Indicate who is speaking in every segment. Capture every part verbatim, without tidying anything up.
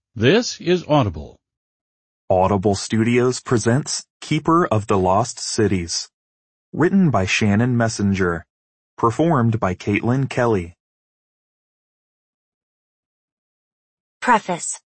Speaker 1: This is Audible.
Speaker 2: Audible Studios presents Keeper of the Lost Cities. Written by Shannon Messenger. Performed by Caitlin Kelly.
Speaker 3: Preface.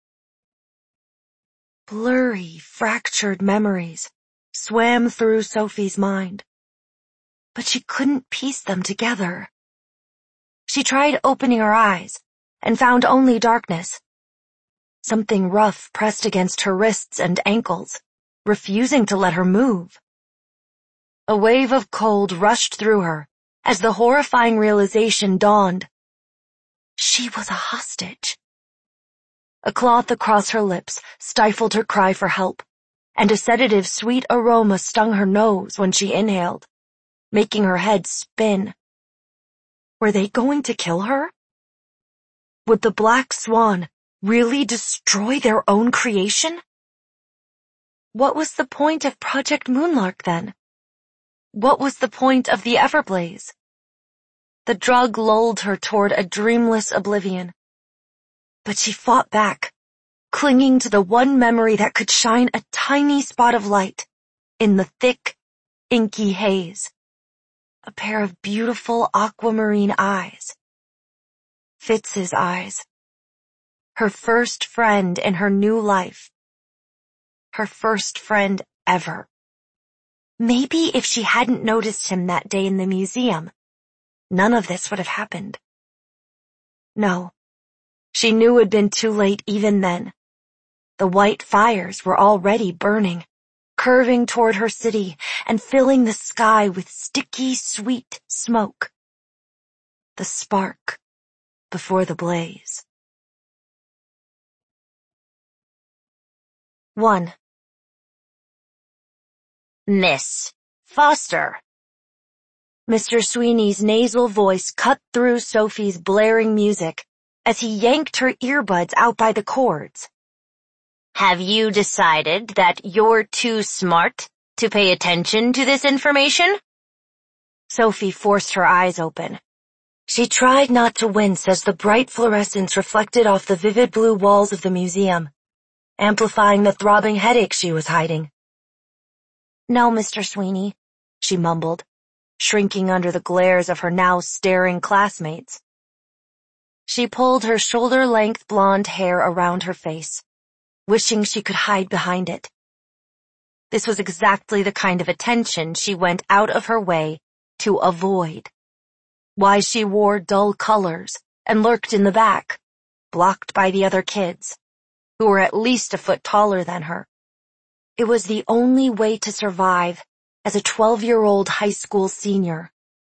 Speaker 3: Blurry, fractured memories swam through Sophie's mind, but she couldn't piece them together. She tried opening her eyes and found only darkness. Something rough pressed against her wrists and ankles, refusing to let her move. A wave of cold rushed through her as the horrifying realization dawned. She was a hostage. A cloth across her lips stifled her cry for help, and a sedative's sweet aroma stung her nose when she inhaled, making her head spin. Were they going to kill her? Would the Black Swan really destroy their own creation? What was the point of Project Moonlark then? What was the point of the Everblaze? The drug lulled her toward a dreamless oblivion. But she fought back, clinging to the one memory that could shine a tiny spot of light in the thick, inky haze. A pair of beautiful aquamarine eyes. Fitz's eyes. Her first friend in her new life. Her first friend ever. Maybe if she hadn't noticed him that day in the museum, none of this would have happened. No, she knew it had been too late even then. The white fires were already burning, curving toward her city and filling the sky with sticky, sweet smoke. The spark before the blaze. One. Miss Foster. Mister Sweeney's nasal voice cut through Sophie's blaring music as he yanked her earbuds out by the cords. Have you decided that you're too smart to pay attention to this information? Sophie forced her eyes open. She tried not to wince as the bright fluorescence reflected off the vivid blue walls of the museum, amplifying the throbbing headache she was hiding. No, Mister Sweeney, she mumbled, shrinking under the glares of her now staring classmates. She pulled her shoulder-length blonde hair around her face, wishing she could hide behind it. This was exactly the kind of attention she went out of her way to avoid. Why she wore dull colors and lurked in the back, blocked by the other kids, who were at least a foot taller than her. It was the only way to survive as a twelve-year-old high school senior.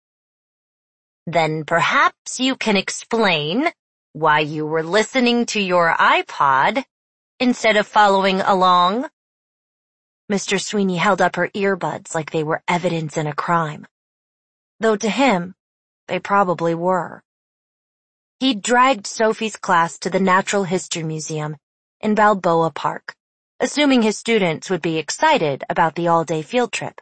Speaker 3: Then perhaps you can explain why you were listening to your iPod instead of following along. Mister Sweeney held up her earbuds like they were evidence in a crime. Though to him, they probably were. He dragged Sophie's class to the Natural History Museum in Balboa Park, assuming his students would be excited about the all-day field trip.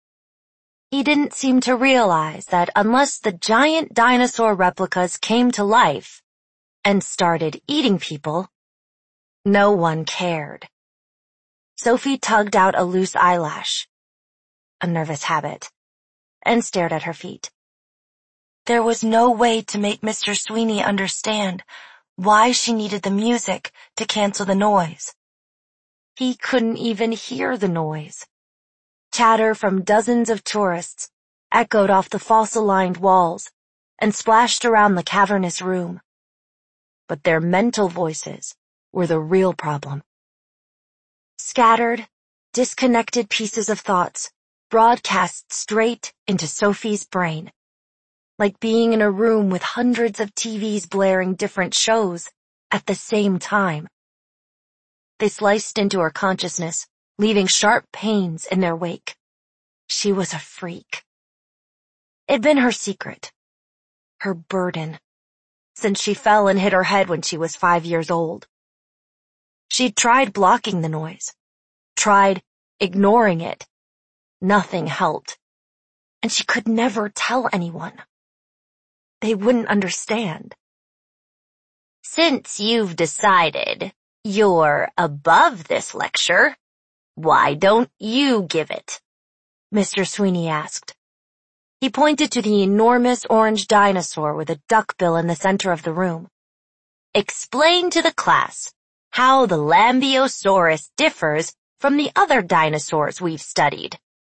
Speaker 3: He didn't seem to realize that unless the giant dinosaur replicas came to life and started eating people, no one cared. Sophie tugged out a loose eyelash, a nervous habit, and stared at her feet. There was no way to make Mister Sweeney understand why she needed the music to cancel the noise. He couldn't even hear the noise. Chatter from dozens of tourists echoed off the fossil-lined walls and splashed around the cavernous room. But their mental voices were the real problem. Scattered, disconnected pieces of thoughts broadcast straight into Sophie's brain, like being in a room with hundreds of T Vs blaring different shows at the same time. They sliced into her consciousness, leaving sharp pains in their wake. She was a freak. It'd been her secret, her burden, since she fell and hit her head when she was five years old. She'd tried blocking the noise, tried ignoring it. Nothing helped, and she could never tell anyone. They wouldn't understand. Since you've decided You're above this lecture. Why don't you give it? Mister Sweeney asked. He pointed to the enormous orange dinosaur with a duckbill in the center of the room. Explain to the class how the Lambiosaurus differs from the other dinosaurs we've studied.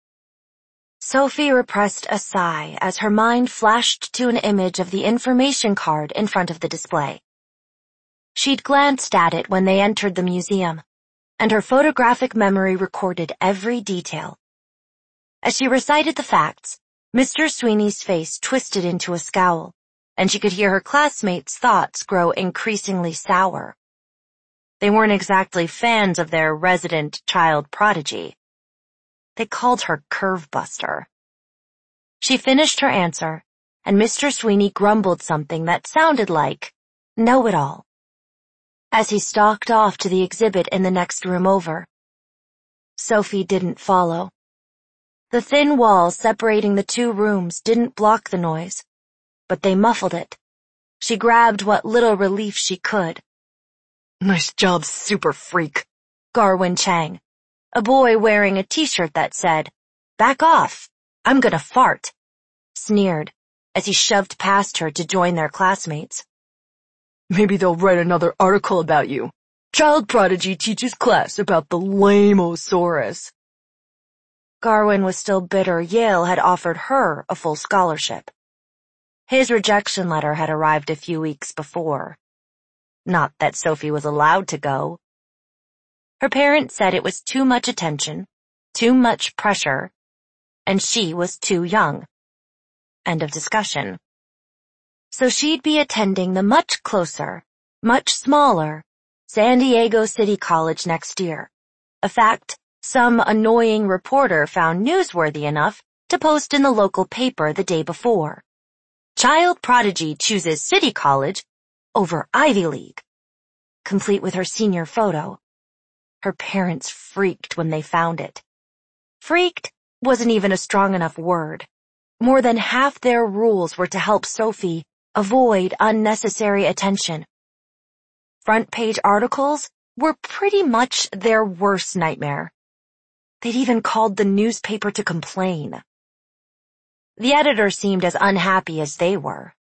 Speaker 3: Sophie repressed a sigh as her mind flashed to an image of the information card in front of the display. She'd glanced at it when they entered the museum, and her photographic memory recorded every detail. As she recited the facts, Mister Sweeney's face twisted into a scowl, and she could hear her classmates' thoughts grow increasingly sour. They weren't exactly fans of their resident child prodigy. They called her Curvebuster. She finished her answer, and Mister Sweeney grumbled something that sounded like know-it-all, as he stalked off to the exhibit in the next room over. Sophie didn't follow. The thin walls separating the two rooms didn't block the noise, but they muffled it. She grabbed what little relief she could. Nice job, super freak, Garwin Chang, a boy wearing a t-shirt that said, "Back off, I'm gonna fart," sneered as he shoved past her to join their classmates. Maybe they'll write another article about you. Child prodigy teaches class about the Lamosaurus. Garwin was still bitter Yale had offered her a full scholarship. His rejection letter had arrived a few weeks before. Not that Sophie was allowed to go. Her parents said it was too much attention, too much pressure, and she was too young. End of discussion. So she'd be attending the much closer, much smaller, San Diego City College next year, a fact some annoying reporter found newsworthy enough to post in the local paper the day before. Child prodigy chooses City College over Ivy League, complete with her senior photo. Her parents freaked when they found it. Freaked wasn't even a strong enough word. More than half their rules were to help Sophie avoid unnecessary attention. Front page articles were pretty much their worst nightmare. They'd even called the newspaper to complain. The editor seemed as unhappy as they were.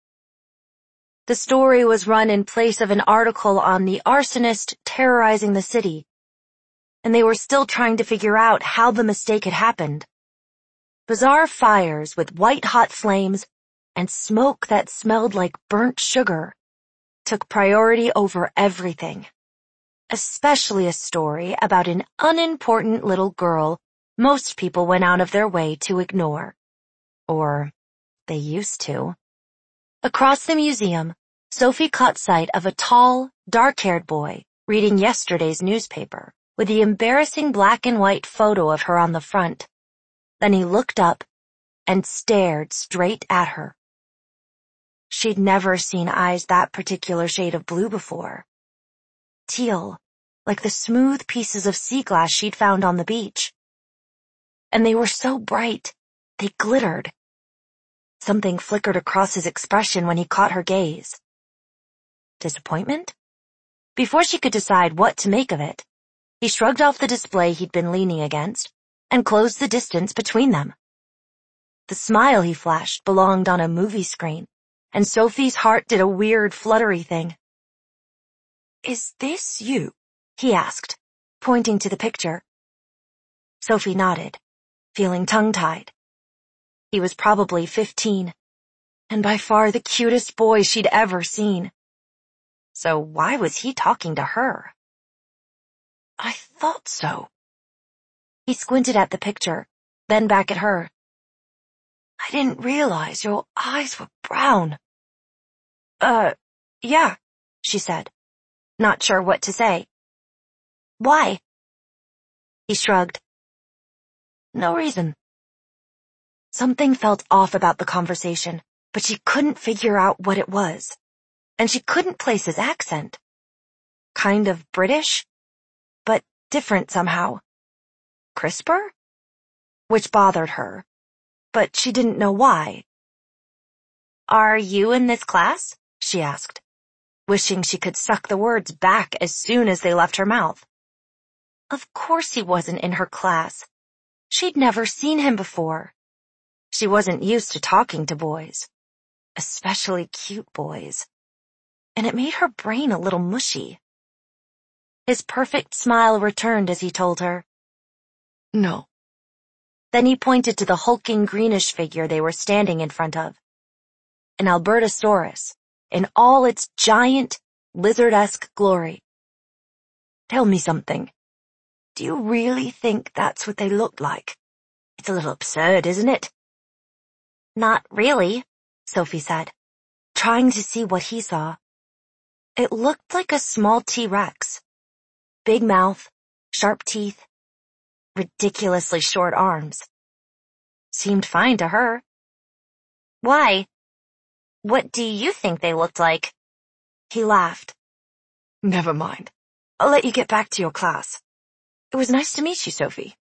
Speaker 3: The story was run in place of an article on the arsonist terrorizing the city, and they were still trying to figure out how the mistake had happened. Bizarre fires with white-hot flames and smoke that smelled like burnt sugar took priority over everything, especially a story about an unimportant little girl most people went out of their way to ignore. Or they used to. Across the museum, Sophie caught sight of a tall, dark-haired boy reading yesterday's newspaper with the embarrassing black and white photo of her on the front. Then he looked up and stared straight at her. She'd never seen eyes that particular shade of blue before. Teal, like the smooth pieces of sea glass she'd found on the beach. And they were so bright, they glittered. Something flickered across his expression when he caught her gaze. Disappointment? Before she could decide what to make of it, he shrugged off the display he'd been leaning against and closed the distance between them. The smile he flashed belonged on a movie screen, and Sophie's heart did a weird fluttery thing. "Is this you?" he asked, pointing to the picture. Sophie nodded, feeling tongue-tied. He was probably fifteen, and by far the cutest boy she'd ever seen. So why was he talking to her? "I thought so." He squinted at the picture, then back at her. "I didn't realize your eyes were brown." Uh, yeah, she said, not sure what to say. "Why?" He shrugged. "No reason." Something felt off about the conversation, but she couldn't figure out what it was. And she couldn't place his accent. Kind of British, but different somehow. Crisper? Which bothered her, but she didn't know why. "Are you in this class?" she asked. wishing she could suck the words back as soon as they left her mouth. Of course he wasn't in her class. She'd never seen him before. She wasn't used to talking to boys, especially cute boys, and it made her brain a little mushy. His perfect smile returned as he told her, "No." Then he pointed to the hulking greenish figure they were standing in front of. An Albertosaurus, in all its giant, lizard-esque glory. "Tell me something. Do you really think that's what they look like? It's a little absurd, isn't it?" "Not really," Sophie said, trying to see what he saw. It looked like a small T-Rex. Big mouth, sharp teeth, ridiculously short arms. Seemed fine to her. "Why? What do you think they looked like?" He laughed. "Never mind. I'll let you get back to your class. It was nice to meet you, Sophie."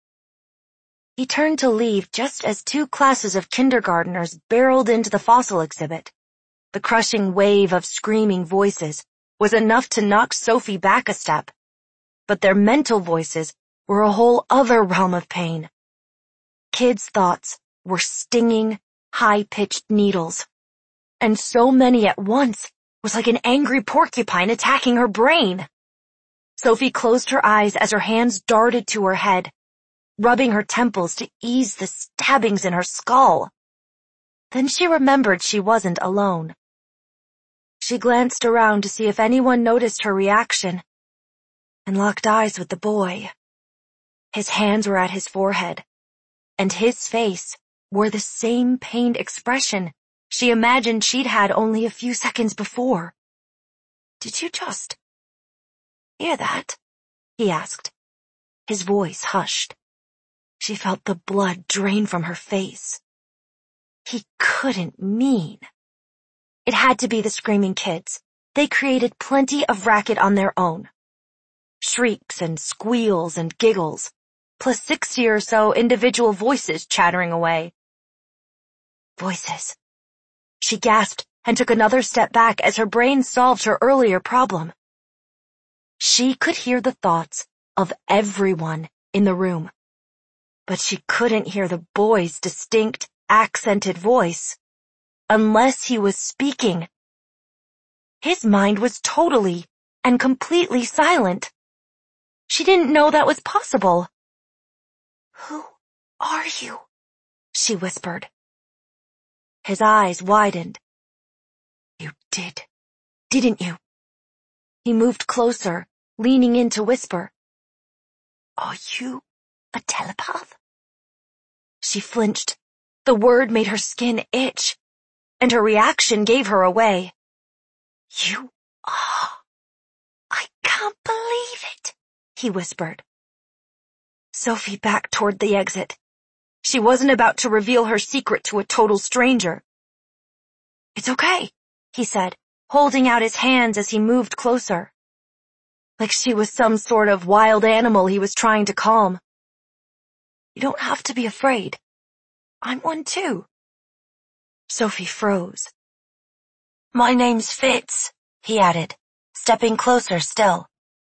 Speaker 3: He turned to leave just as two classes of kindergarteners barreled into the fossil exhibit. The crushing wave of screaming voices was enough to knock Sophie back a step, but their mental voices were a whole other realm of pain. Kids' thoughts were stinging, high-pitched needles, and so many at once was like an angry porcupine attacking her brain. Sophie closed her eyes as her hands darted to her head, rubbing her temples to ease the stabbings in her skull. Then she remembered she wasn't alone. She glanced around to see if anyone noticed her reaction, and locked eyes with the boy. His hands were at his forehead, and his face wore the same pained expression she imagined she'd had only a few seconds before. "Did you just hear that?" he asked. His voice hushed. She felt the blood drain from her face. He couldn't mean. It had to be the screaming kids. They created plenty of racket on their own. Shrieks and squeals and giggles, plus sixty or so individual voices chattering away. Voices. She gasped and took another step back as her brain solved her earlier problem. She could hear the thoughts of everyone in the room, but she couldn't hear the boy's distinct, accented voice, unless he was speaking. His mind was totally and completely silent. She didn't know that was possible. "Who are you?" she whispered. His eyes widened. "You did, didn't you?" He moved closer, leaning in to whisper. "Are you a telepath?" She flinched. The word made her skin itch, and her reaction gave her away. "You are. I can't believe it," he whispered. Sophie backed toward the exit. She wasn't about to reveal her secret to a total stranger. "It's okay," he said, holding out his hands as he moved closer. Like she was some sort of wild animal he was trying to calm. "You don't have to be afraid. I'm one too." Sophie froze. "My name's Fitz," he added, stepping closer still.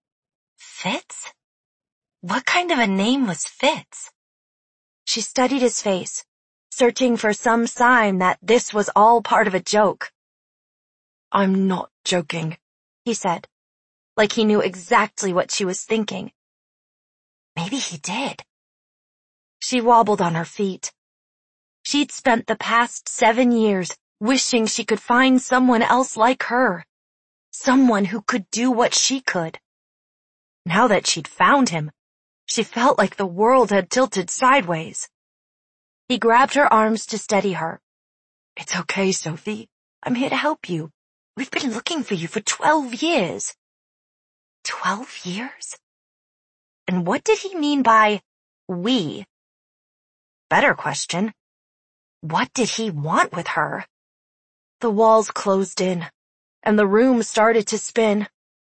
Speaker 3: Fitz? What kind of a name was Fitz? She studied his face, searching for some sign that this was all part of a joke. "I'm not joking," he said, like he knew exactly what she was thinking. Maybe he did. She wobbled on her feet. She'd spent the past seven years wishing she could find someone else like her, someone who could do what she could. Now that she'd found him, she felt like the world had tilted sideways. He grabbed her arms to steady her. "It's okay, Sophie. I'm here to help you. We've been looking for you for twelve years. Twelve years? And what did he mean by we? Better question. What did he want with her? The walls closed in, and the room started to spin.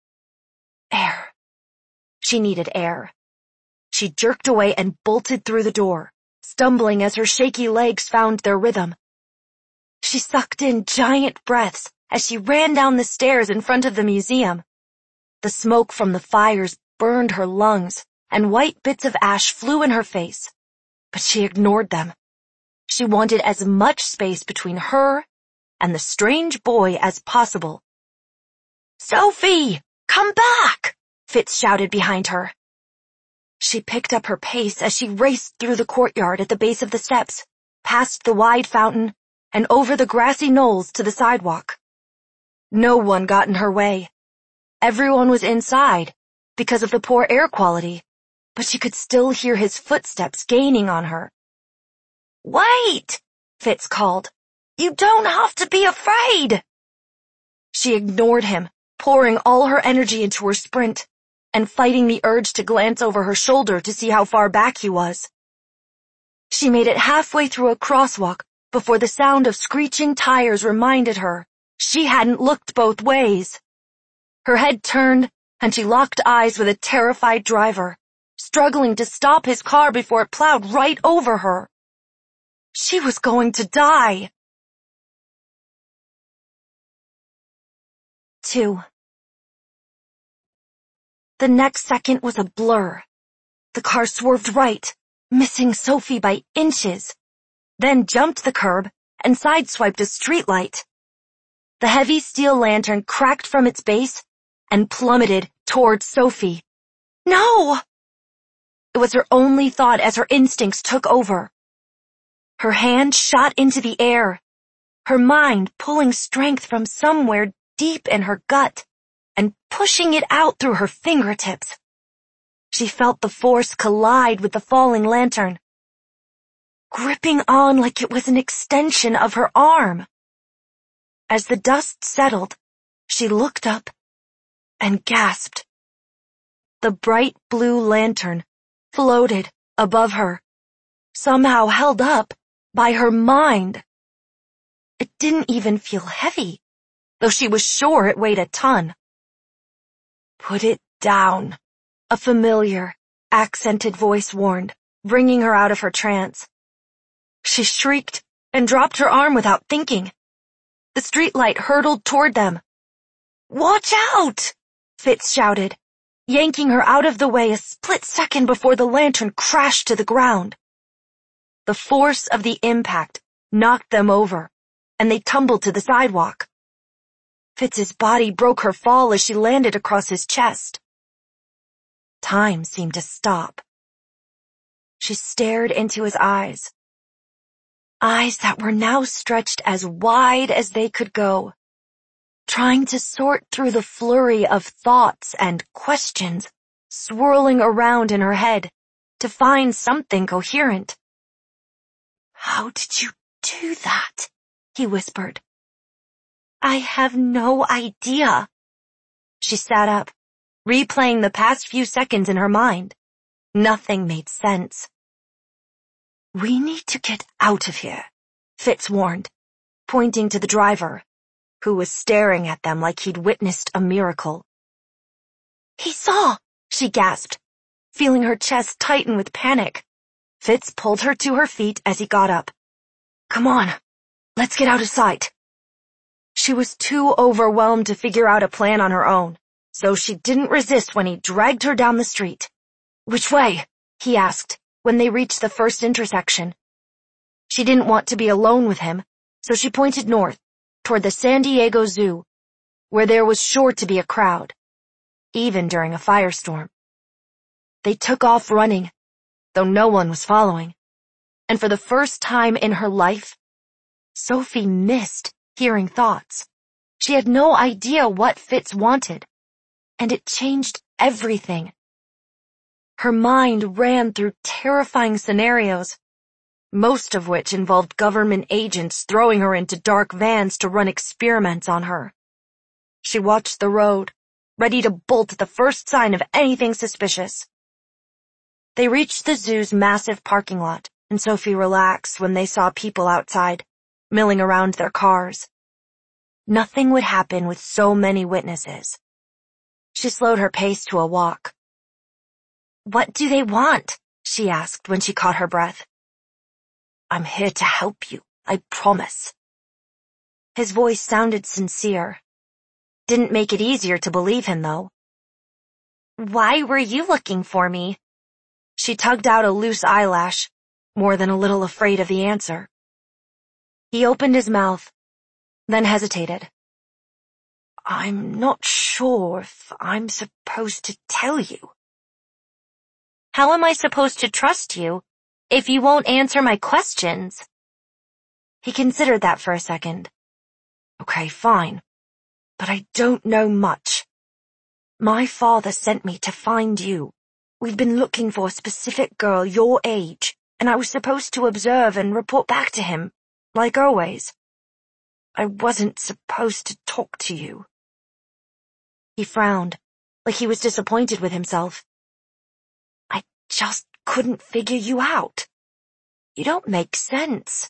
Speaker 3: Air. She needed air. She jerked away and bolted through the door, stumbling as her shaky legs found their rhythm. She sucked in giant breaths as she ran down the stairs in front of the museum. The smoke from the fires burned her lungs, and white bits of ash flew in her face. But she ignored them. She wanted as much space between her and the strange boy as possible. "Sophie, come back!" Fitz shouted behind her. She picked up her pace as she raced through the courtyard at the base of the steps, past the wide fountain, and over the grassy knolls to the sidewalk. No one got in her way. Everyone was inside because of the poor air quality, but she could still hear his footsteps gaining on her. "Wait!" Fitz called. "You don't have to be afraid!" She ignored him, pouring all her energy into her sprint, and fighting the urge to glance over her shoulder to see how far back he was. She made it halfway through a crosswalk before the sound of screeching tires reminded her she hadn't looked both ways. Her head turned, and she locked eyes with a terrified driver, struggling to stop his car before it plowed right over her. She was going to die. Two. The next second was a blur. The car swerved right, missing Sophie by inches, then jumped the curb and sideswiped a streetlight. The heavy steel lantern cracked from its base and plummeted towards Sophie. No! It was her only thought as her instincts took over. Her hand shot into the air, her mind pulling strength from somewhere deep in her gut and pushing it out through her fingertips. She felt the force collide with the falling lantern, gripping on like it was an extension of her arm. As the dust settled, she looked up and gasped. The bright blue lantern floated above her, somehow held up by her mind. It didn't even feel heavy, though she was sure it weighed a ton. "Put it down," a familiar, accented voice warned, bringing her out of her trance. She shrieked and dropped her arm without thinking. The streetlight hurtled toward them. "Watch out!" Fitz shouted, yanking her out of the way a split second before the lantern crashed to the ground. The force of the impact knocked them over, and they tumbled to the sidewalk. Fitz's body broke her fall as she landed across his chest. Time seemed to stop. She stared into his eyes. Eyes that were now stretched as wide as they could go, trying to sort through the flurry of thoughts and questions swirling around in her head to find something coherent. "How did you do that?" he whispered. "I have no idea." She sat up, replaying the past few seconds in her mind. Nothing made sense. "We need to get out of here," Fitz warned, pointing to the driver, who was staring at them like he'd witnessed a miracle. "He saw," she gasped, feeling her chest tighten with panic. Fitz pulled her to her feet as he got up. "Come on, let's get out of sight." She was too overwhelmed to figure out a plan on her own, so she didn't resist when he dragged her down the street. "Which way?" he asked when they reached the first intersection. She didn't want to be alone with him, so she pointed north, toward the San Diego Zoo, where there was sure to be a crowd, even during a firestorm. They took off running, though no one was following, and for the first time in her life, Sophie missed hearing thoughts. She had no idea what Fitz wanted, and it changed everything. Her mind ran through terrifying scenarios, most of which involved government agents throwing her into dark vans to run experiments on her. She watched the road, ready to bolt at the first sign of anything suspicious. They reached the zoo's massive parking lot, and Sophie relaxed when they saw people outside, milling around their cars. Nothing would happen with so many witnesses. She slowed her pace to a walk. "What do they want?" she asked when she caught her breath. "I'm here to help you, I promise." His voice sounded sincere. Didn't make it easier to believe him, though. Why were you looking for me? She tugged out a loose eyelash, more than a little afraid of the answer. He opened his mouth, then hesitated. I'm not sure if I'm supposed to tell you. How am I supposed to trust you if you won't answer my questions? He considered that for a second. Okay, fine, but I don't know much. My father sent me to find you. We've been looking for a specific girl your age, and I was supposed to observe and report back to him, like always. I wasn't supposed to talk to you. He frowned, like he was disappointed with himself. I just couldn't figure you out. You don't make sense.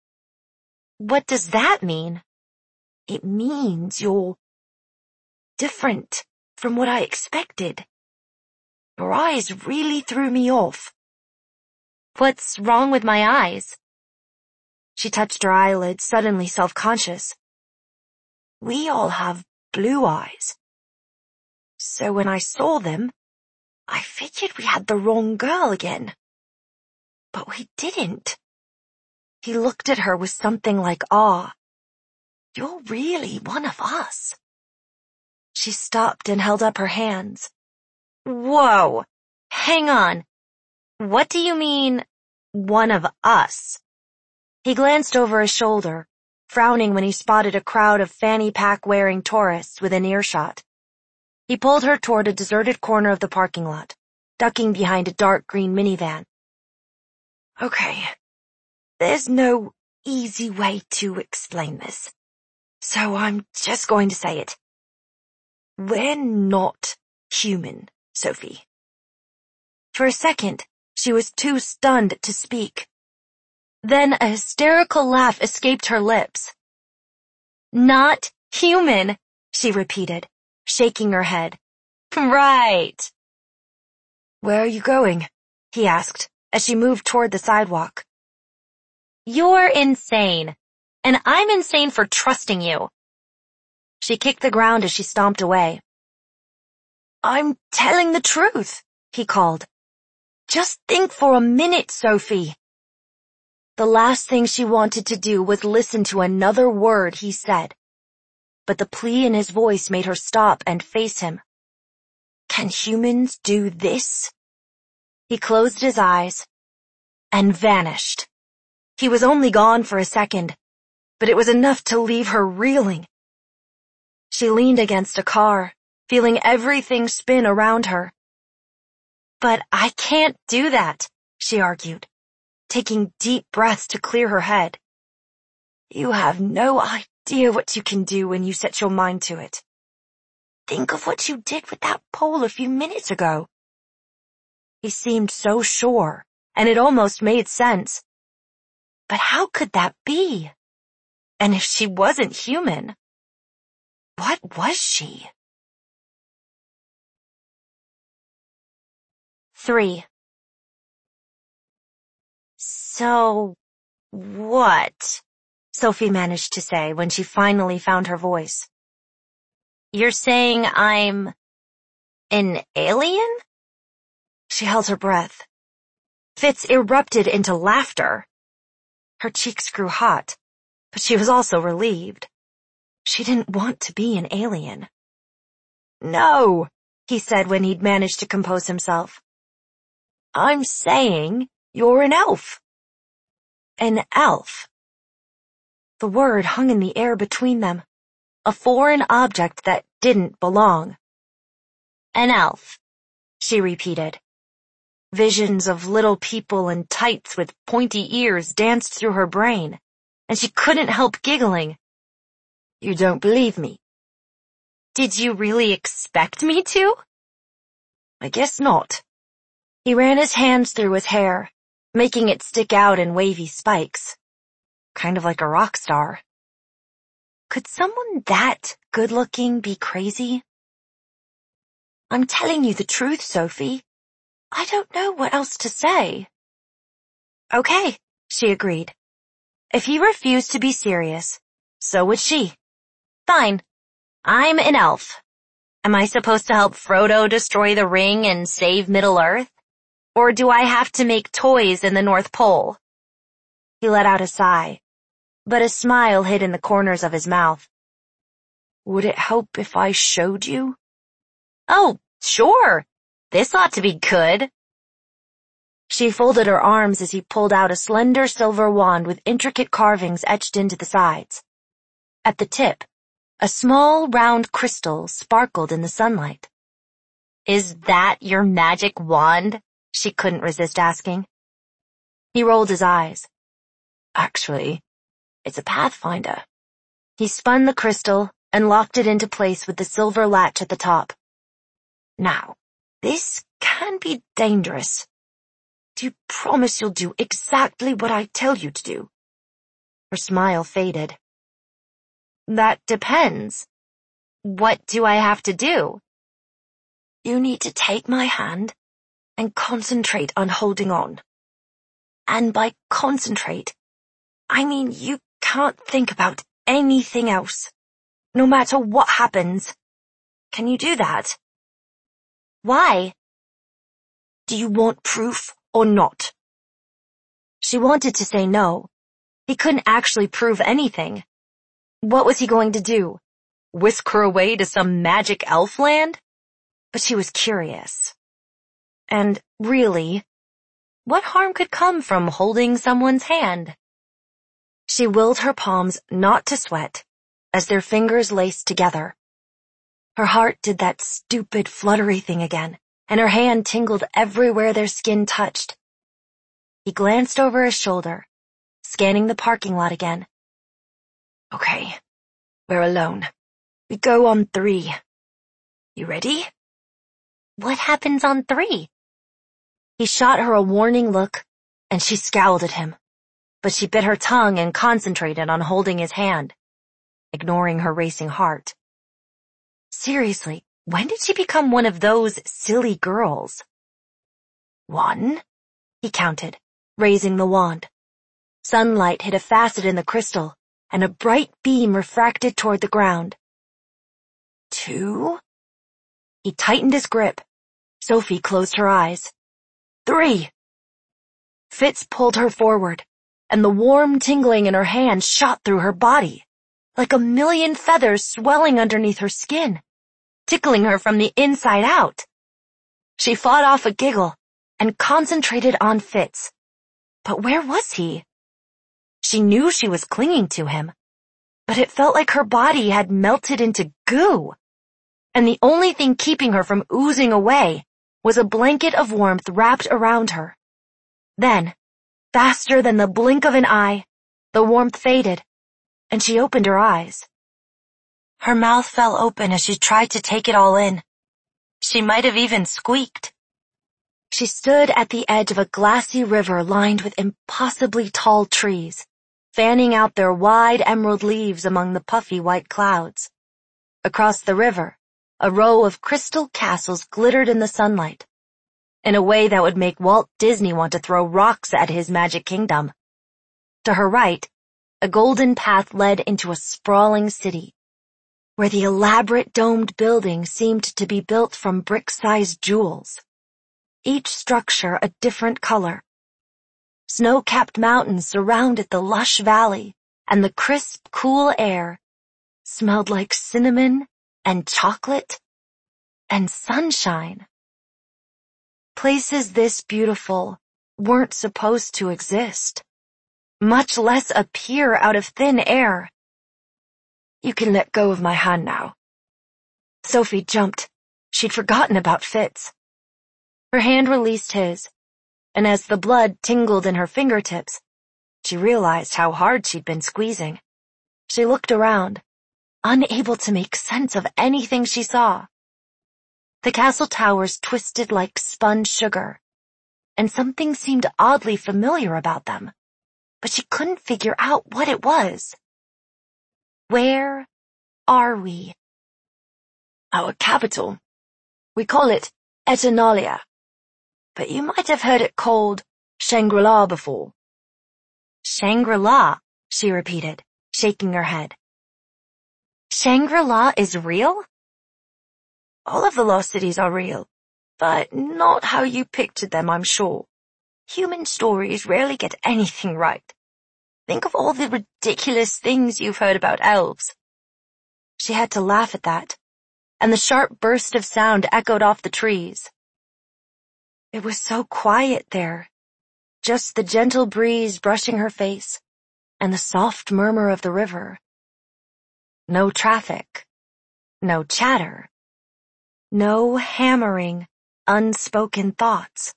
Speaker 3: What does that mean? It means you're different from what I expected. Your eyes really threw me off. What's wrong with my eyes? She touched her eyelids, suddenly self-conscious. We all have blue eyes. So when I saw them, I figured we had the wrong girl again. But we didn't. He looked at her with something like awe. You're really one of us. She stopped and held up her hands. Whoa, hang on. What do you mean, one of us? He glanced over his shoulder, frowning when he spotted a crowd of fanny pack-wearing tourists within earshot. He pulled her toward a deserted corner of the parking lot, ducking behind a dark green minivan. Okay, there's no easy way to explain this, so I'm just going to say it. We're not human, Sophie. For a second, she was too stunned to speak. Then a hysterical laugh escaped her lips. Not human, she repeated, shaking her head. Right. Where are you going? He asked, as she moved toward the sidewalk. You're insane, and I'm insane for trusting you. She kicked the ground as she stomped away. I'm telling the truth, he called. Just think for a minute, Sophie. The last thing she wanted to do was listen to another word he said. But the plea in his voice made her stop and face him. Can humans do this? He closed his eyes and vanished. He was only gone for a second, but it was enough to leave her reeling. She leaned against a car, feeling everything spin around her. But I can't do that, she argued, taking deep breaths to clear her head. You have no idea what you can do when you set your mind to it. Think of what you did with that pole a few minutes ago. He seemed so sure, and it almost made sense. But how could that be? And if she wasn't human, what was she? Three. So, what? Sophie managed to say when she finally found her voice. You're saying I'm an alien? She held her breath. Fitz erupted into laughter. Her cheeks grew hot, but she was also relieved. She didn't want to be an alien. No, he said when he'd managed to compose himself. I'm saying you're an elf. An elf. The word hung in the air between them, a foreign object that didn't belong. An elf, she repeated. Visions of little people in tights with pointy ears danced through her brain, and she couldn't help giggling. You don't believe me? Did you really expect me to? I guess not. He ran his hands through his hair, making it stick out in wavy spikes. Kind of like a rock star. Could someone that good-looking be crazy? I'm telling you the truth, Sophie. I don't know what else to say. Okay, she agreed. If he refused to be serious, So would she. Fine. I'm an elf. Am I supposed to help Frodo destroy the ring and save Middle-earth? Or do I have to make toys in the North Pole? He let out a sigh, but a smile hid in the corners of his mouth. Would it help if I showed you? Oh, sure. This ought to be good. She folded her arms as he pulled out a slender silver wand with intricate carvings etched into the sides. At the tip, a small round crystal sparkled in the sunlight. Is that your magic wand? She couldn't resist asking. He rolled his eyes. Actually, it's a pathfinder. He spun the crystal and locked it into place with the silver latch at the top. Now, this can be dangerous. Do you promise you'll do exactly what I tell you to do? Her smile faded. That depends. What do I have to do? You need to take my hand and concentrate on holding on. And by concentrate, I mean you can't think about anything else, no matter what happens. Can you do that? Why? Do you want proof or not? She wanted to say no. He couldn't actually prove anything. What was he going to do? Whisk her away to some magic elf land? But she was curious. And really, what harm could come from holding someone's hand? She willed her palms not to sweat as their fingers laced together. Her heart did that stupid fluttery thing again, and her hand tingled everywhere their skin touched. He glanced over his shoulder, scanning the parking lot again. Okay, we're alone. We go on three. You ready? What happens on three? He shot her a warning look, and she scowled at him, but she bit her tongue and concentrated on holding his hand, ignoring her racing heart. Seriously, when did she become one of those silly girls? One, he counted, raising the wand. Sunlight hit a facet in the crystal, and a bright beam refracted toward the ground. Two? He tightened his grip. Sophie closed her eyes. Three! Fitz pulled her forward, and the warm tingling in her hand shot through her body, like a million feathers swelling underneath her skin, tickling her from the inside out. She fought off a giggle and concentrated on Fitz. But where was he? She knew she was clinging to him, but it felt like her body had melted into goo, and the only thing keeping her from oozing away was a blanket of warmth wrapped around her. Then, faster than the blink of an eye, the warmth faded, and she opened her eyes. Her mouth fell open as she tried to take it all in. She might have even squeaked. She stood at the edge of a glassy river lined with impossibly tall trees, fanning out their wide emerald leaves among the puffy white clouds. Across the river, a row of crystal castles glittered in the sunlight, in a way that would make Walt Disney want to throw rocks at his magic kingdom. To her right, a golden path led into a sprawling city, where the elaborate domed buildings seemed to be built from brick-sized jewels, each structure a different color. Snow-capped mountains surrounded the lush valley, and the crisp, cool air smelled like cinnamon and chocolate and sunshine. Places this beautiful weren't supposed to exist, much less appear out of thin air. You can let go of my hand now. Sophie jumped. She'd forgotten about Fitz. Her hand released his, and as the blood tingled in her fingertips, she realized how hard she'd been squeezing. She looked around, unable to make sense of anything she saw. The castle towers twisted like spun sugar, and something seemed oddly familiar about them, but she couldn't figure out what it was. Where are we? Our capital. We call it Eternalia, but you might have heard it called Shangri-La before. Shangri-La, she repeated, shaking her head. Shangri-La is real? All of the lost cities are real, but not how you pictured them, I'm sure. Human stories rarely get anything right. Think of all the ridiculous things you've heard about elves. She had to laugh at that, and the sharp burst of sound echoed off the trees. It was so quiet there, just the gentle breeze brushing her face and the soft murmur of the river. No traffic, no chatter, no hammering, unspoken thoughts.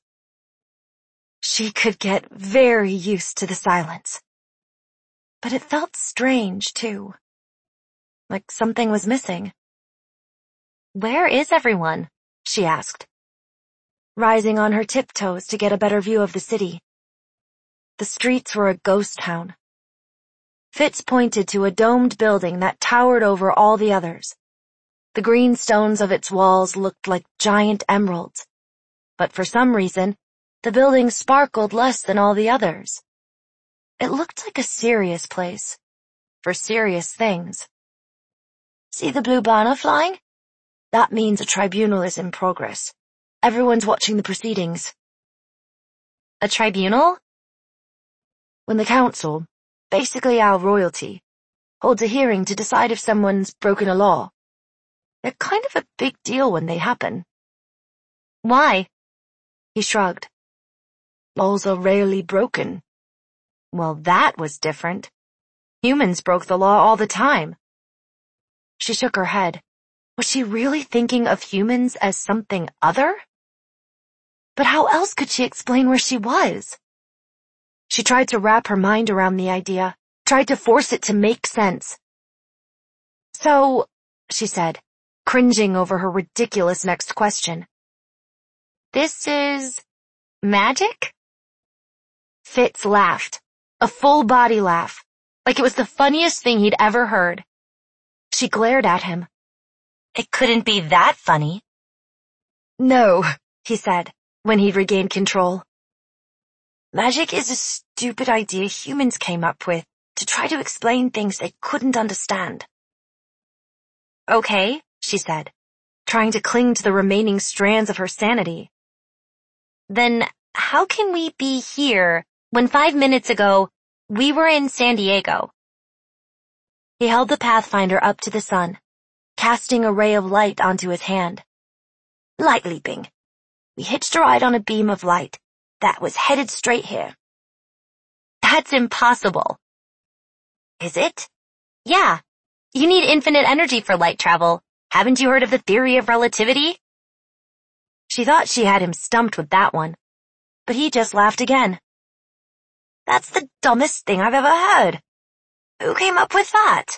Speaker 3: She could get very used to the silence. But it felt strange, too. Like something was missing. "Where is everyone?" she asked, rising on her tiptoes to get a better view of the city. The streets were a ghost town. Fitz pointed to a domed building that towered over all the others. The green stones of its walls looked like giant emeralds, but for some reason, the building sparkled less than all the others. It looked like a serious place, for serious things. "See the blue banner flying? That means a tribunal is in progress. Everyone's watching the proceedings." "A tribunal?" "When the council, basically our royalty, holds a hearing to decide if someone's broken a law. They're kind of a big deal when they happen." "Why?" He shrugged. "Laws are rarely broken." Well, that was different. Humans broke the law all the time. She shook her head. Was she really thinking of humans as something other? But how else could she explain where she was? She tried to wrap her mind around the idea, tried to force it to make sense. "So," she said, cringing over her ridiculous next question, "this is magic?" Fitz laughed, a full-body laugh, like it was the funniest thing he'd ever heard. She glared at him. "It couldn't be that funny." "No," he said, when he'd regained control. "Magic is a stupid idea humans came up with to try to explain things they couldn't understand." "Okay," she said, trying to cling to the remaining strands of her sanity. "Then how can we be here when five minutes ago we were in San Diego?" He held the Pathfinder up to the sun, casting a ray of light onto his hand. "Light leaping. We hitched a ride on a beam of light that was headed straight here." "That's impossible." "Is it?" "Yeah. You need infinite energy for light travel. Haven't you heard of the theory of relativity?" She thought she had him stumped with that one, but he just laughed again. "That's the dumbest thing I've ever heard. Who came up with that?"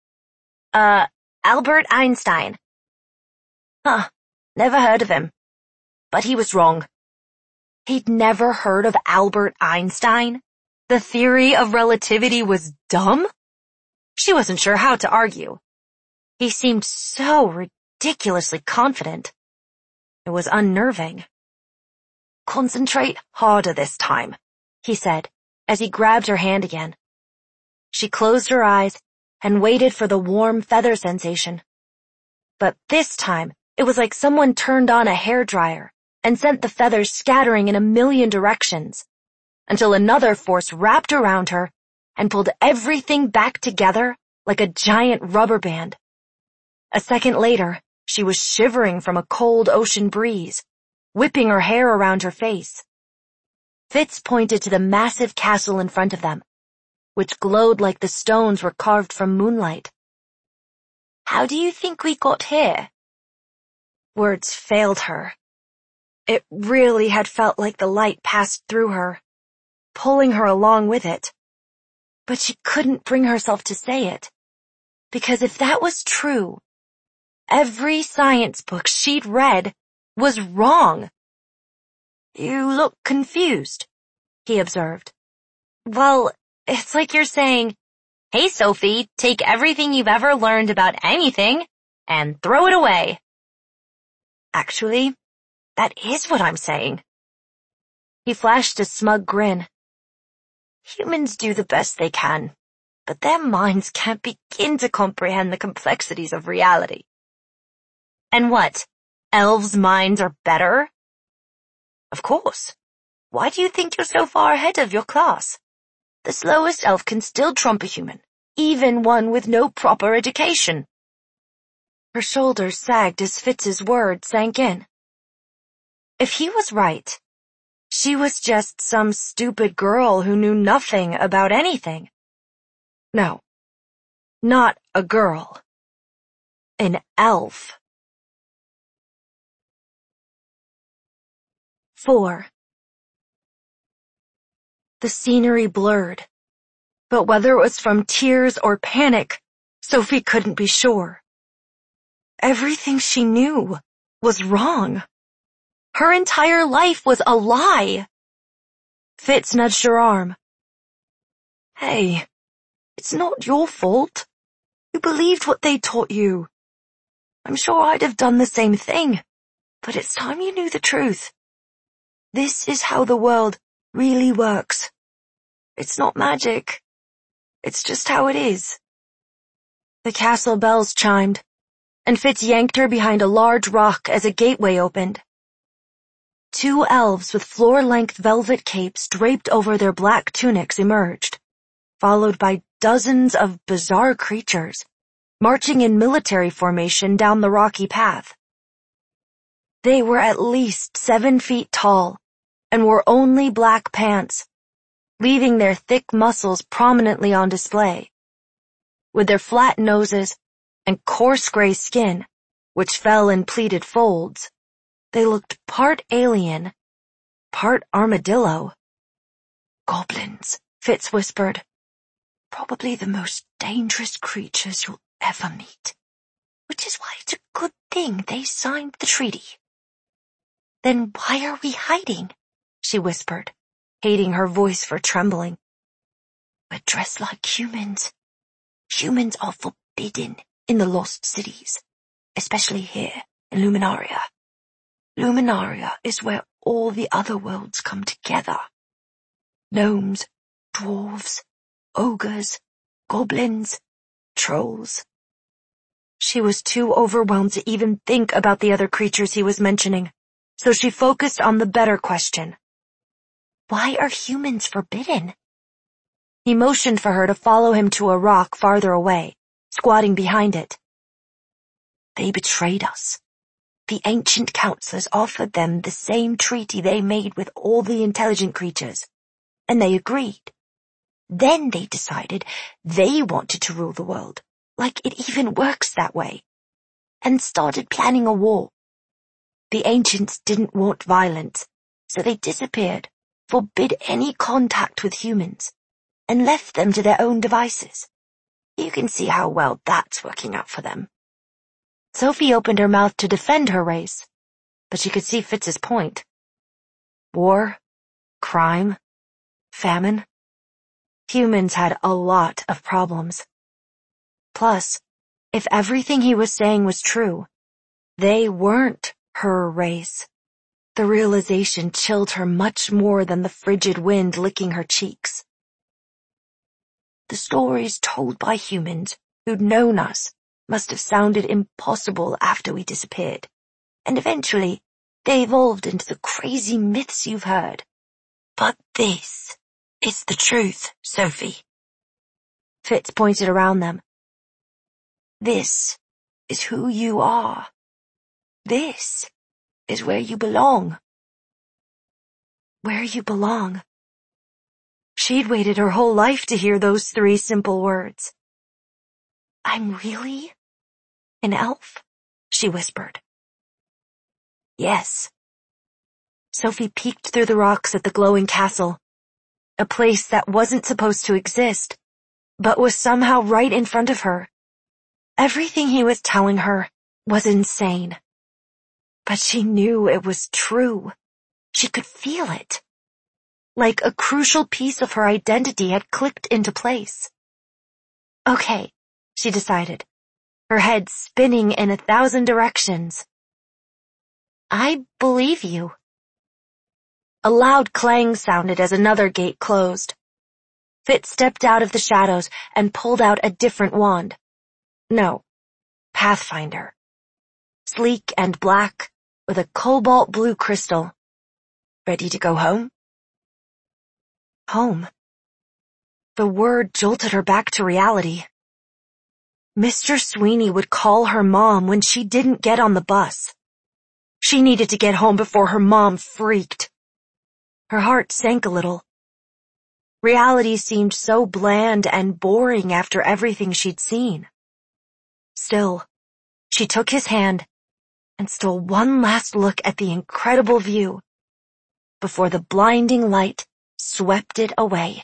Speaker 3: Uh, Albert Einstein." "Huh, never heard of him. But he was wrong." He'd never heard of Albert Einstein? The theory of relativity was dumb? She wasn't sure how to argue. He seemed so ridiculously confident. It was unnerving. "Concentrate harder this time," he said, as he grabbed her hand again. She closed her eyes and waited for the warm feather sensation. But this time, it was like someone turned on a hairdryer and sent the feathers scattering in a million directions, until another force wrapped around her and pulled everything back together like a giant rubber band. A second later, she was shivering from a cold ocean breeze, whipping her hair around her face. Fitz pointed to the massive castle in front of them, which glowed like the stones were carved from moonlight. "How do you think we got here?" Words failed her. It really had felt like the light passed through her, pulling her along with it. But she couldn't bring herself to say it, because if that was true, every science book she'd read was wrong. "You look confused," he observed. "Well, it's like you're saying, 'Hey, Sophie, take everything you've ever learned about anything and throw it away.'" "Actually, that is what I'm saying." He flashed a smug grin. "Humans do the best they can, but their minds can't begin to comprehend the complexities of reality. And what? Elves' minds are better? Of course. Why do you think you're so far ahead of your class? The slowest elf can still trump a human, even one with no proper education. Her shoulders sagged as Fitz's words sank in. If he was right, she was just some stupid girl who knew nothing about anything. No, not a girl. An elf. Four. The scenery blurred, but whether it was from tears or panic, Sophie couldn't be sure. Everything she knew was wrong. Her entire life was a lie. Fitz nudged her arm. Hey, it's not your fault. You believed what they taught you. I'm sure I'd have done the same thing, but it's time you knew the truth. This is how the world really works. It's not magic. It's just how it is. The castle bells chimed, and Fitz yanked her behind a large rock as a gateway opened. Two elves with floor-length velvet capes draped over their black tunics emerged, followed by dozens of bizarre creatures, marching in military formation down the rocky path. They were at least seven feet tall, and wore only black pants, leaving their thick muscles prominently on display. With their flat noses and coarse gray skin, which fell in pleated folds, they looked part alien, part armadillo. Goblins, Fitz whispered. Probably the most dangerous creatures you'll ever meet, which is why it's a good thing they signed the treaty. Then why are we hiding? She whispered, hating her voice for trembling. We're dressed like humans. Humans are forbidden in the lost cities, especially here in Luminaria. Luminaria is where all the other worlds come together. Gnomes, dwarves, ogres, goblins, trolls. She was too overwhelmed to even think about the other creatures he was mentioning, so she focused on the better question. Why are humans forbidden? He motioned for her to follow him to a rock farther away, squatting behind it. They betrayed us. The ancient counselors offered them the same treaty they made with all the intelligent creatures, and they agreed. Then they decided they wanted to rule the world, like it even works that way, and started planning a war. The ancients didn't want violence, so they disappeared, forbid any contact with humans, and left them to their own devices. You can see how well that's working out for them. Sophie opened her mouth to defend her race, but she could see Fitz's point. War, crime, famine. Humans had a lot of problems. Plus, if everything he was saying was true, they weren't her race. The realization chilled her much more than the frigid wind licking her cheeks. The stories told by humans who'd known us must have sounded impossible after we disappeared, and eventually they evolved into the crazy myths you've heard. But this is the truth, Sophie. Fitz pointed around them. This is who you are. This is where you belong. Where you belong. She'd waited her whole life to hear those three simple words. I'm really an elf? She whispered. Yes. Sophie peeked through the rocks at the glowing castle, a place that wasn't supposed to exist, but was somehow right in front of her. Everything he was telling her was insane. But she knew it was true. She could feel it. Like a crucial piece of her identity had clicked into place. Okay, she decided, her head spinning in a thousand directions. I believe you. A loud clang sounded as another gate closed. Fitz stepped out of the shadows and pulled out a different wand. No, Pathfinder. Sleek and black, with a cobalt blue crystal. Ready to go home? Home. The word jolted her back to reality. Mister Sweeney would call her mom when she didn't get on the bus. She needed to get home before her mom freaked. Her heart sank a little. Reality seemed so bland and boring after everything she'd seen. Still, she took his hand and stole one last look at the incredible view before the blinding light swept it away.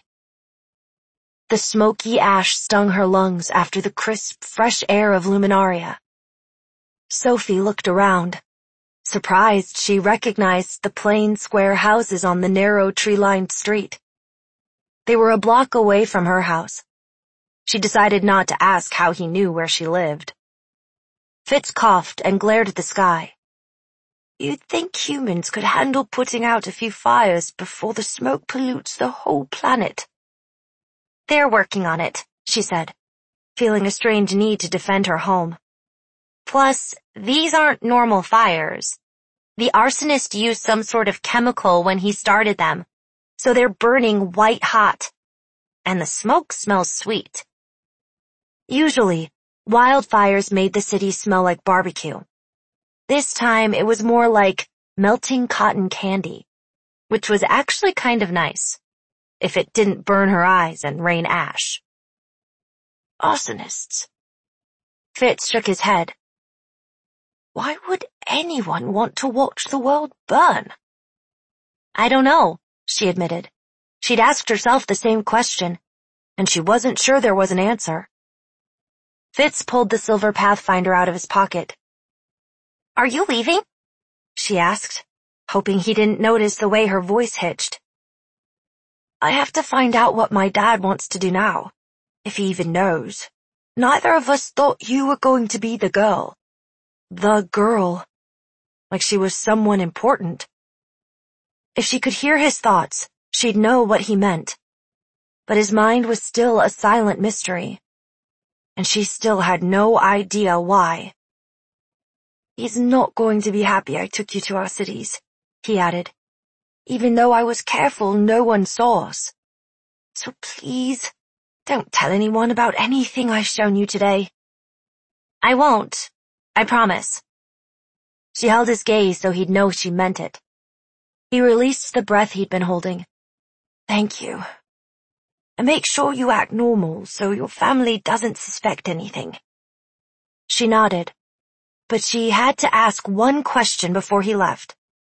Speaker 3: The smoky ash stung her lungs after the crisp, fresh air of Luminaria. Sophie looked around. Surprised, she recognized the plain, square houses on the narrow, tree-lined street. They were a block away from her house. She decided not to ask how he knew where she lived. Fitz coughed and glared at the sky. You'd think humans could handle putting out a few fires before the smoke pollutes the whole planet. They're working on it, she said, feeling a strange need to defend her home. Plus, these aren't normal fires. The arsonist used some sort of chemical when he started them, so they're burning white hot, and the smoke smells sweet. Usually, wildfires made the city smell like barbecue. This time it was more like melting cotton candy, which was actually kind of nice, if it didn't burn her eyes and rain ash. Arsonists. Fitz shook his head. Why would anyone want to watch the world burn? I don't know, she admitted. She'd asked herself the same question, and she wasn't sure there was an answer. Fitz pulled the silver Pathfinder out of his pocket. Are you leaving? She asked, hoping he didn't notice the way her voice hitched. I have to find out what my dad wants to do now, if he even knows. Neither of us thought you were going to be the girl. The girl. Like she was someone important. If she could hear his thoughts, she'd know what he meant. But his mind was still a silent mystery. And she still had no idea why. He's not going to be happy I took you to our cities, he added. Even though I was careful, no one saw us. So please, don't tell anyone about anything I've shown you today. I won't. I promise. She held his gaze so he'd know she meant it. He released the breath he'd been holding. Thank you. And make sure you act normal so your family doesn't suspect anything. She nodded, but she had to ask one question before he left.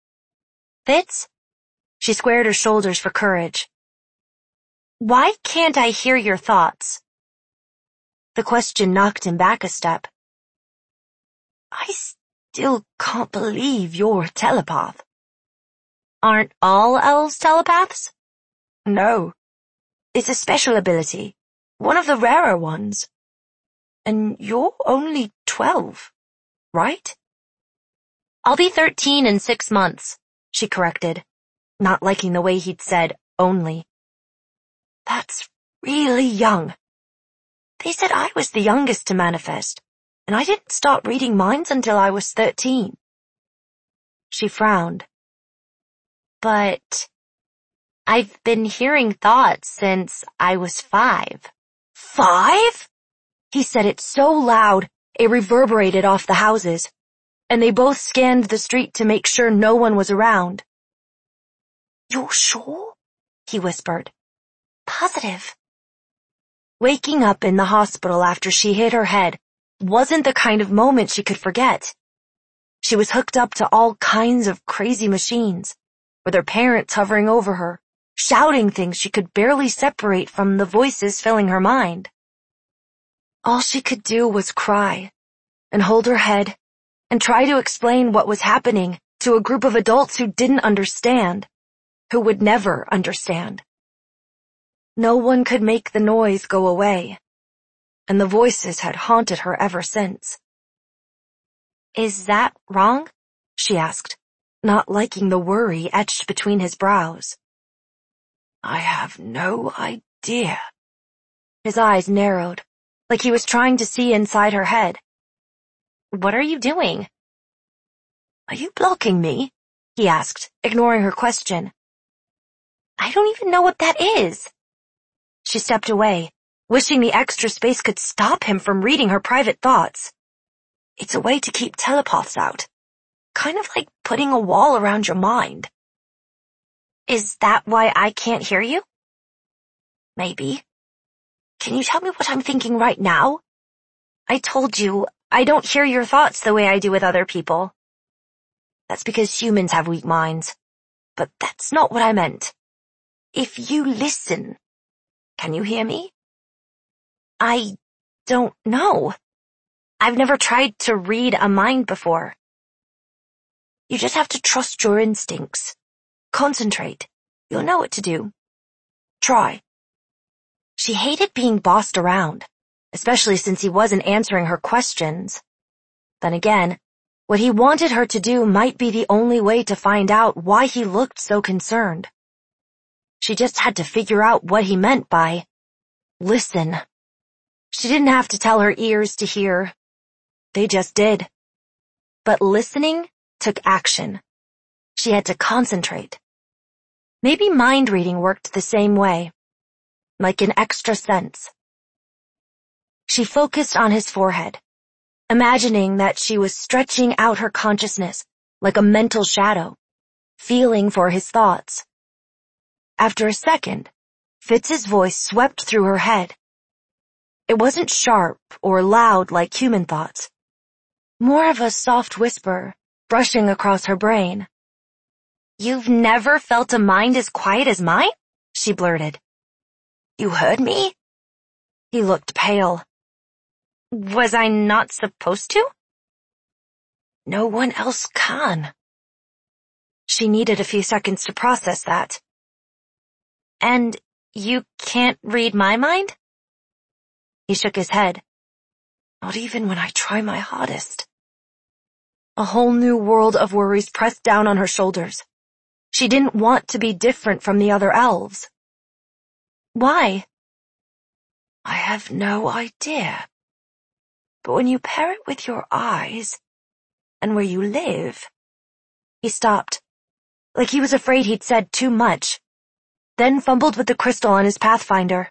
Speaker 3: Fitz? She squared her shoulders for courage. Why can't I hear your thoughts? The question knocked him back a step. I still can't believe you're a telepath. Aren't all elves telepaths? No. It's a special ability, one of the rarer ones. And you're only twelve, right? I'll be thirteen in six months, she corrected, not liking the way he'd said only. That's really young. They said I was the youngest to manifest, and I didn't start reading minds until I was thirteen. She frowned. But I've been hearing thoughts since I was five. Five? He said it so loud it reverberated off the houses, and they both scanned the street to make sure no one was around. You're sure? He whispered. Positive. Waking up in the hospital after she hit her head wasn't the kind of moment she could forget. She was hooked up to all kinds of crazy machines, with her parents hovering over her, shouting things she could barely separate from the voices filling her mind. All she could do was cry, and hold her head, and try to explain what was happening to a group of adults who didn't understand, who would never understand. No one could make the noise go away, and the voices had haunted her ever since. Is that wrong? She asked, not liking the worry etched between his brows. I have no dear. His eyes narrowed, like he was trying to see inside her head. What are you doing? Are you blocking me? He asked, ignoring her question. I don't even know what that is. She stepped away, wishing the extra space could stop him from reading her private thoughts. It's a way to keep telepaths out. Kind of like putting a wall around your mind. Is that why I can't hear you? Maybe. Can you tell me what I'm thinking right now? I told you, I don't hear your thoughts the way I do with other people. That's because humans have weak minds. But that's not what I meant. If you listen, can you hear me? I don't know. I've never tried to read a mind before. You just have to trust your instincts. Concentrate. You'll know what to do. Try. She hated being bossed around, especially since he wasn't answering her questions. Then again, what he wanted her to do might be the only way to find out why he looked so concerned. She just had to figure out what he meant by listen. She didn't have to tell her ears to hear. They just did. But listening took action. She had to concentrate. Maybe mind reading worked the same way, like an extra sense. She focused on his forehead, imagining that she was stretching out her consciousness like a mental shadow, feeling for his thoughts. After a second, Fitz's voice swept through her head. It wasn't sharp or loud like human thoughts, more of a soft whisper brushing across her brain. You've never felt a mind as quiet as mine? She blurted. You heard me? He looked pale. Was I not supposed to? No one else can. She needed a few seconds to process that. And you can't read my mind? He shook his head. Not even when I try my hardest. A whole new world of worries pressed down on her shoulders. She didn't want to be different from the other elves. Why? I have no idea. But when you pair it with your eyes, and where you live... He stopped, like he was afraid he'd said too much, then fumbled with the crystal on his pathfinder.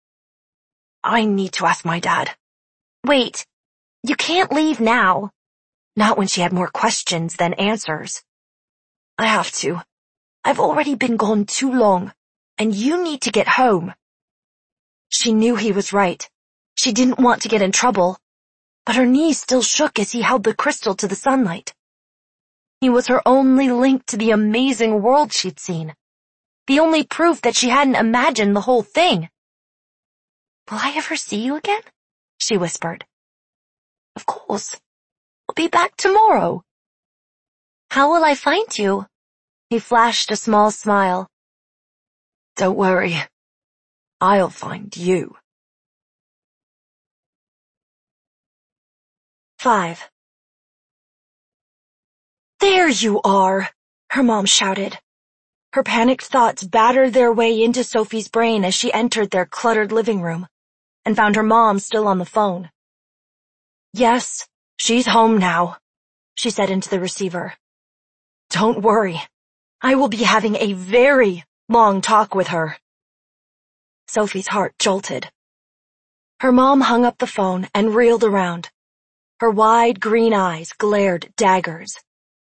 Speaker 3: I need to ask my dad. Wait, you can't leave now. Not when she had more questions than answers. I have to. I've already been gone too long, and you need to get home. She knew he was right. She didn't want to get in trouble, but her knees still shook as he held the crystal to the sunlight. He was her only link to the amazing world she'd seen, the only proof that she hadn't imagined the whole thing. Will I ever see you again? She whispered. Of course. I'll be back tomorrow. How will I find you? He flashed a small smile. Don't worry. I'll find you. Five. There you are, her mom shouted. Her panicked thoughts battered their way into Sophie's brain as she entered their cluttered living room and found her mom still on the phone. Yes, she's home now, she said into the receiver. Don't worry. I will be having a very long talk with her. Sophie's heart jolted. Her mom hung up the phone and reeled around. Her wide green eyes glared daggers.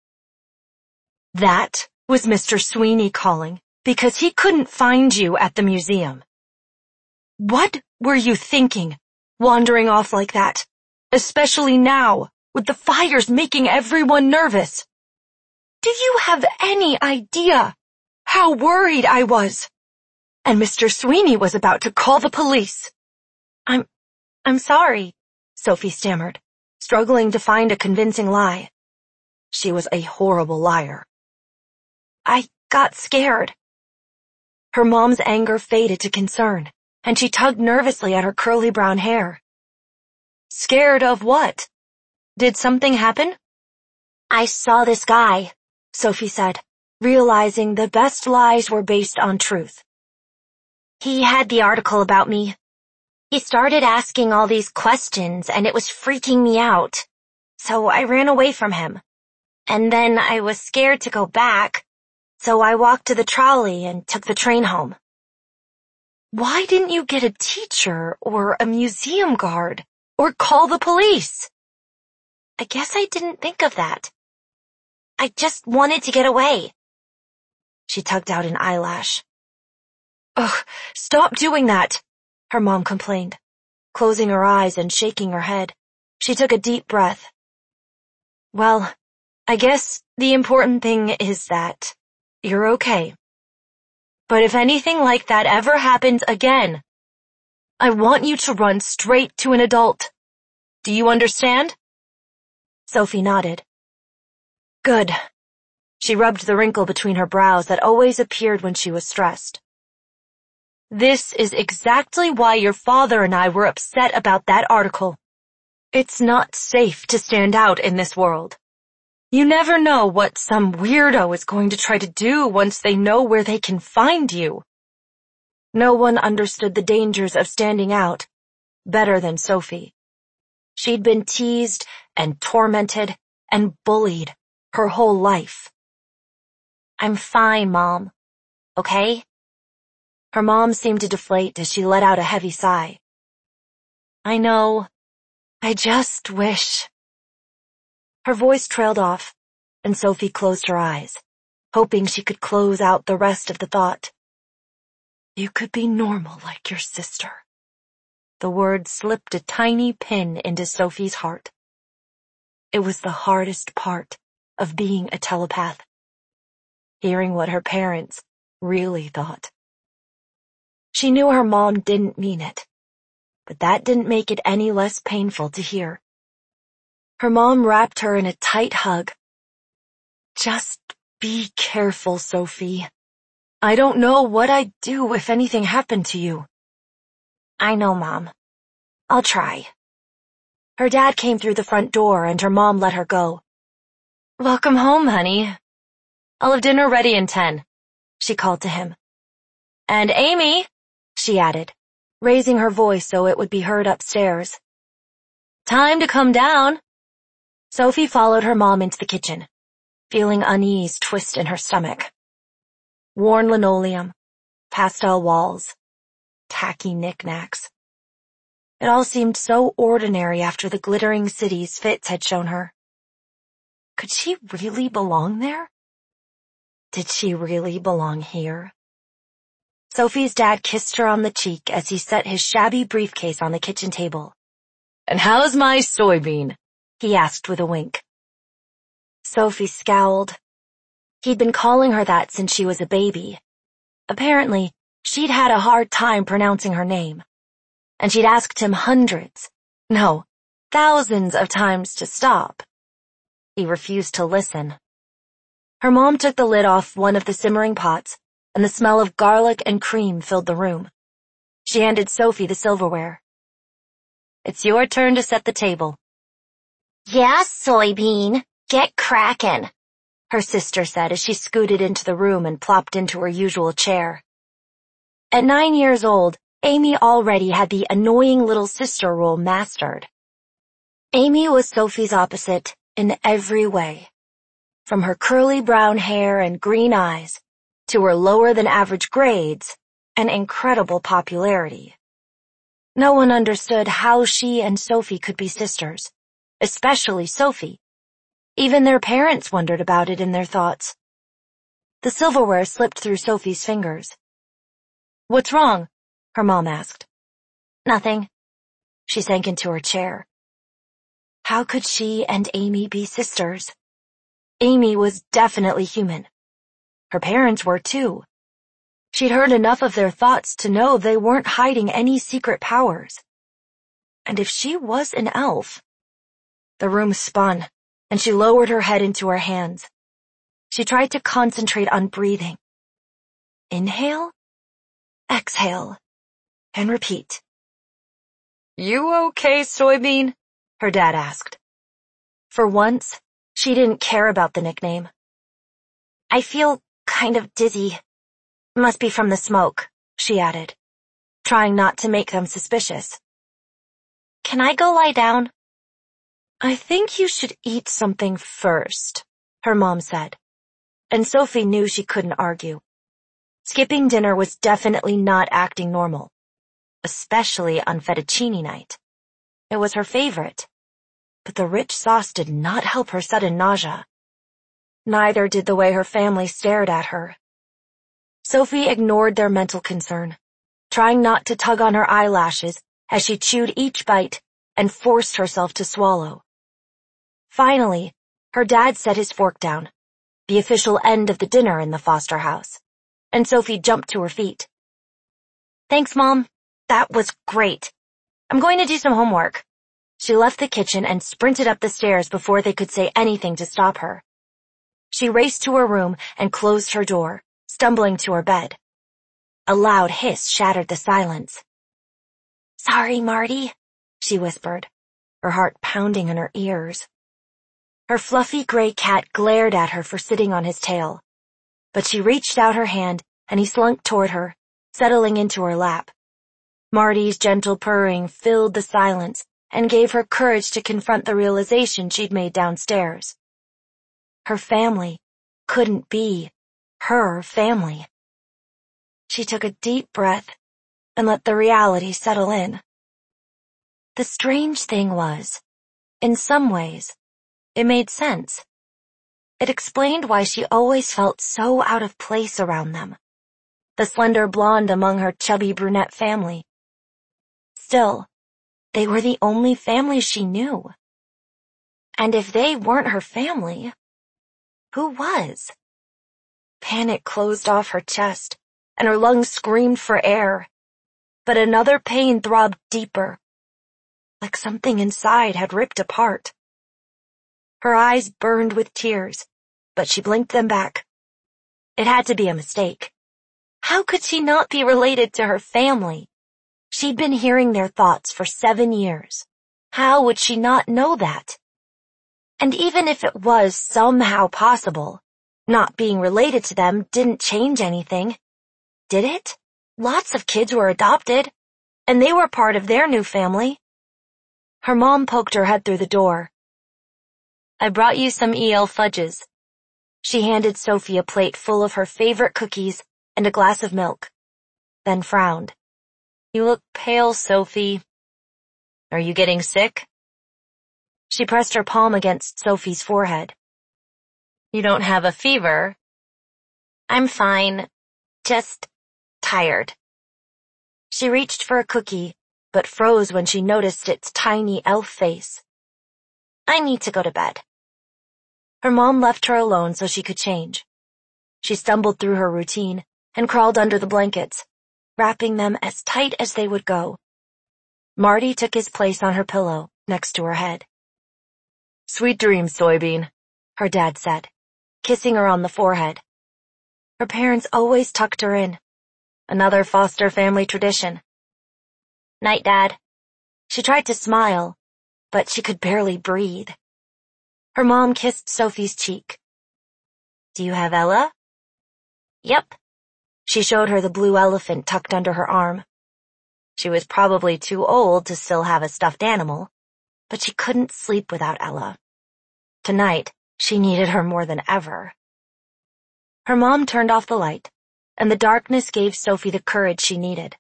Speaker 3: That was Mister Sweeney calling because he couldn't find you at the museum. What were you thinking, wandering off like that, especially now, with the fires making everyone nervous? Do you have any idea how worried I was? And Mister Sweeney was about to call the police. I'm, I'm sorry, Sophie stammered, struggling to find a convincing lie. She was a horrible liar. I got scared. Her mom's anger faded to concern, and she tugged nervously at her curly brown hair. Scared of what? Did something happen? I saw this guy, Sophie said, realizing the best lies were based on truth. He had the article about me. He started asking all these questions and it was freaking me out. So I ran away from him. And then I was scared to go back, so I walked to the trolley and took the train home. Why didn't you get a teacher or a museum guard or call the police? I guess I didn't think of that. I just wanted to get away. She tugged out an eyelash. Ugh, stop doing that, her mom complained. Closing her eyes and shaking her head, she took a deep breath. Well, I guess the important thing is that you're okay. But if anything like that ever happens again, I want you to run straight to an adult. Do you understand? Sophie nodded. Good. She rubbed the wrinkle between her brows that always appeared when she was stressed. This is exactly why your father and I were upset about that article. It's not safe to stand out in this world. You never know what some weirdo is going to try to do once they know where they can find you. No one understood the dangers of standing out better than Sophie. She'd been teased and tormented and bullied her whole life. I'm fine, Mom. Okay? Her mom seemed to deflate as she let out a heavy sigh. I know. I just wish. Her voice trailed off, and Sophie closed her eyes, hoping she could close out the rest of the thought. You could be normal like your sister. The word slipped a tiny pin into Sophie's heart. It was the hardest part of being a telepath. Hearing what her parents really thought. She knew her mom didn't mean it, but that didn't make it any less painful to hear. Her mom wrapped her in a tight hug. Just be careful, Sophie. I don't know what I'd do if anything happened to you. I know, Mom. I'll try. Her dad came through the front door and her mom let her go. Welcome home, honey. I'll have dinner ready in ten, she called to him. And Amy, she added, raising her voice so it would be heard upstairs. Time to come down. Sophie followed her mom into the kitchen, feeling unease twist in her stomach. Worn linoleum, pastel walls, tacky knickknacks. It all seemed so ordinary after the glittering cities Fitz had shown her. Could she really belong there? Did she really belong here? Sophie's dad kissed her on the cheek as he set his shabby briefcase on the kitchen table. And how's my soybean? He asked with a wink. Sophie scowled. He'd been calling her that since she was a baby. Apparently, she'd had a hard time pronouncing her name. And she'd asked him hundreds, no, thousands of times to stop. He refused to listen. Her mom took the lid off one of the simmering pots, and the smell of garlic and cream filled the room. She handed Sophie the silverware. It's your turn to set the table. Yeah, soybean, get crackin', her sister said as she scooted into the room and plopped into her usual chair. At nine years old, Amy already had the annoying little sister role mastered. Amy was Sophie's opposite in every way. From her curly brown hair and green eyes, to her lower-than-average grades and incredible popularity. No one understood how she and Sophie could be sisters, especially Sophie. Even their parents wondered about it in their thoughts. The silverware slipped through Sophie's fingers. What's wrong? Her mom asked. Nothing. She sank into her chair. How could she and Amy be sisters? Amy was definitely human. Her parents were too. She'd heard enough of their thoughts to know they weren't hiding any secret powers. And if she was an elf... The room spun, and she lowered her head into her hands. She tried to concentrate on breathing. Inhale, exhale, and repeat. You okay, soybean? Her dad asked. For once, she didn't care about the nickname. I feel kind of dizzy. Must be from the smoke, she added, trying not to make them suspicious. "Can I go lie down?" "I think you should eat something first," her mom said, and Sophie knew she couldn't argue. Skipping dinner was definitely not acting normal, especially on fettuccine night. It was her favorite, but the rich sauce did not help her sudden nausea. Neither did the way her family stared at her. Sophie ignored their mental concern, trying not to tug on her eyelashes as she chewed each bite and forced herself to swallow. Finally, her dad set his fork down, the official end of the dinner in the Foster house, and Sophie jumped to her feet. "Thanks, Mom. That was great. I'm going to do some homework." She left the kitchen and sprinted up the stairs before they could say anything to stop her. She raced to her room and closed her door, stumbling to her bed. A loud hiss shattered the silence. "Sorry, Marty," she whispered, her heart pounding in her ears. Her fluffy gray cat glared at her for sitting on his tail, but she reached out her hand and he slunk toward her, settling into her lap. Marty's gentle purring filled the silence and gave her courage to confront the realization she'd made downstairs. Her family couldn't be her family. She took a deep breath and let the reality settle in. The strange thing was, in some ways, it made sense. It explained why she always felt so out of place around them, the slender blonde among her chubby brunette family. Still, they were the only family she knew. And if they weren't her family, who was? Panic closed off her chest, and her lungs screamed for air. But another pain throbbed deeper, like something inside had ripped apart. Her eyes burned with tears, but she blinked them back. It had to be a mistake. How could she not be related to her family? She'd been hearing their thoughts for seven years. How would she not know that? And even if it was somehow possible, not being related to them didn't change anything. Did it? Lots of kids were adopted, and they were part of their new family. Her mom poked her head through the door. "I brought you some E L fudges." She handed Sophie a plate full of her favorite cookies and a glass of milk, then frowned. "You look pale, Sophie. Are you getting sick?" She pressed her palm against Sophie's forehead. "You don't have a fever?" "I'm fine. Just tired." She reached for a cookie, but froze when she noticed its tiny elf face. "I need to go to bed." Her mom left her alone so she could change. She stumbled through her routine and crawled under the blankets, wrapping them as tight as they would go. Marty took his place on her pillow next to her head. "Sweet dreams, Soybean," her dad said, kissing her on the forehead. Her parents always tucked her in. Another Foster family tradition. "Night, Dad." She tried to smile, but she could barely breathe. Her mom kissed Sophie's cheek. "Do you have Ella?" "Yep." She showed her the blue elephant tucked under her arm. She was probably too old to still have a stuffed animal, but she couldn't sleep without Ella. Tonight, she needed her more than ever. Her mom turned off the light, and the darkness gave Sophie the courage she needed.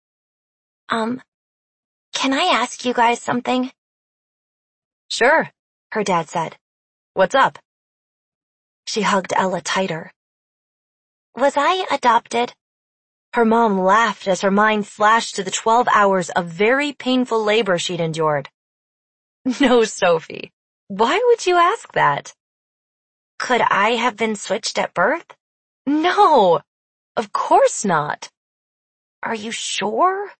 Speaker 3: Um, can I ask you guys something?" "Sure," her dad said. "What's up?" She hugged Ella tighter. "Was I adopted?" Her mom laughed as her mind flashed to the twelve hours of very painful labor she'd endured. "No, Sophie. Why would you ask that?" "Could I have been switched at birth?" "No, of course not." "Are you sure?"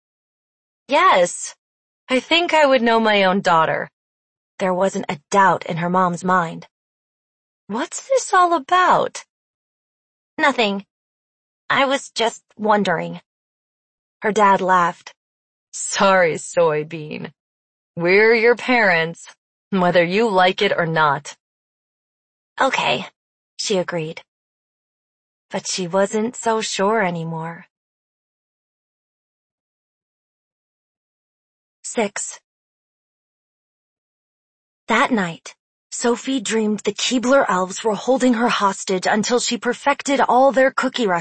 Speaker 3: "Yes. I think I would know my own daughter." There wasn't a doubt in her mom's mind. "What's this all about?" "Nothing. I was just wondering." Her dad laughed. "Sorry, Soybean. We're your parents, whether you like it or not." "Okay," she agreed. But she wasn't so sure anymore. Six. That night, Sophie dreamed the Keebler elves were holding her hostage until she perfected all their cookie recipes.